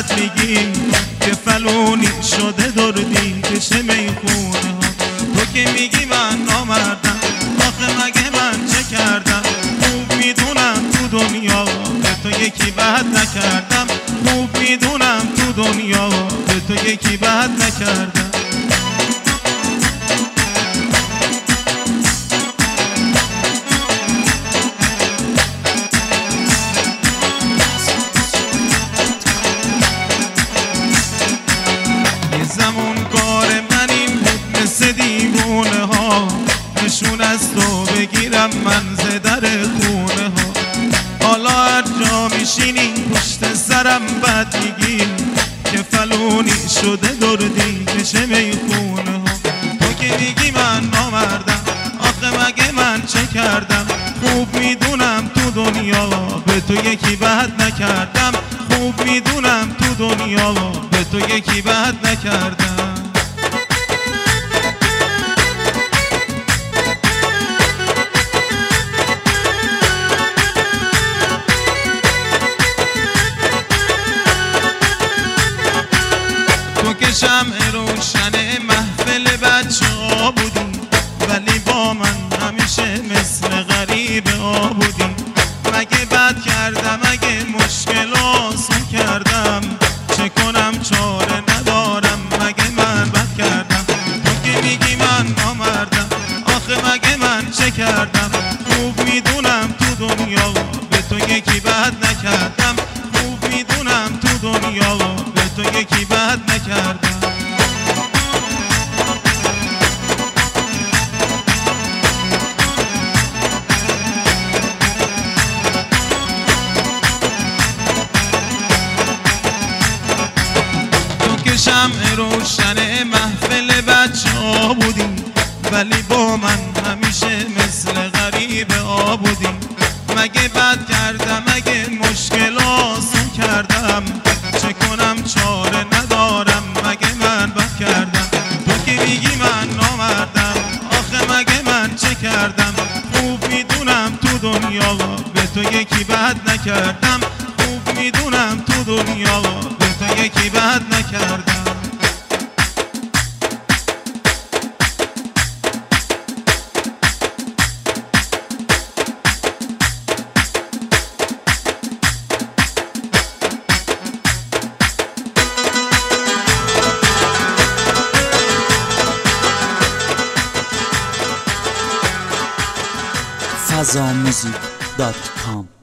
بد میگی که فلونی شده دردی کشه میخونه ها. تو که میگی من نامردم، آخه مگه من چه کردم؟ خوب میدونم تو دنیا به تو یکی بد نکردم، خوب میدونم تو دنیا به تو یکی بد نکردم. زمان کار من این بود مثل دیوونه ها، نشون از تو بگیرم من ز در خونه ها. حالا هر جا میشینی پشت سرم بد میگی که فلونی شده دردی کشه میخونه ها. تو که میگی من نامردم، آخه مگه من چه کردم؟ خوب میدونم تو دنیا به تو یکی بد نکردم، خوب میدونم تو دنیا به تو یکی بد نکردم. تو که شمع روشن محفل بچه ها بودی، ولی با من همیشه مثل غریب ها بودی. مگه بد کردم؟ مگه مشکل آسون کردم؟ چه کنم چاره ندارم، مگه من بد کردم؟ تو که میگی من نامردم، آخه مگه من چه کردم؟ خوب میدونم تو دنیا به تو یکی بد نکردم، خوب میدونم تو دنیا به تو یکی بد نکردم. شمع روشن محفل بچه ها بودی، ولی با من همیشه مثل غریب ها بودی. مگه بد کردم؟ مگه مشکل آسون کردم؟ چه کنم چاره ندارم، مگه من بد کردم؟ تو که میگی من نامردم، آخه مگه من چه کردم؟ خوب میدونم تو دنیا به تو یکی بد نکردم، خوب میدونم تو دنیا به تو یکی بد نکردم. fazamusic.com